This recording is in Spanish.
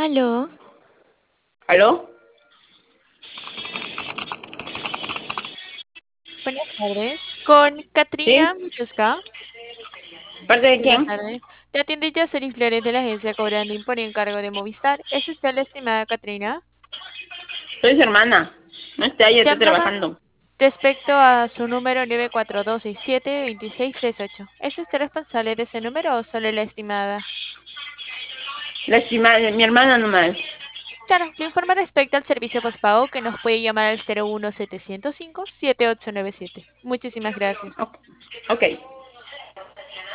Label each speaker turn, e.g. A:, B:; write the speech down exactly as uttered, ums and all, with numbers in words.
A: Aló,
B: ¿Aló?
A: buenas tardes. Con Katrina
B: ¿Sí?
A: Michuska.
B: ¿Parte de
A: Buenas
B: quién?
A: tardes. Te atiende Jocelyn Flores de la agencia Cobrandín por encargo de Movistar. ¿Es usted la estimada Katrina?
B: Soy su hermana. No está, ella está
A: Llamaba
B: trabajando.
A: respecto a su número nueve cuatro dos seis siete dos seis tres ocho. ¿Es usted responsable de ese número o solo la estimada?
B: La estimada, mi hermana nomás.
A: Claro, le informa respecto al servicio postpago que nos puede llamar al cero uno siete cero cinco siete ocho nueve siete. Muchísimas gracias.
B: Ok. Ok.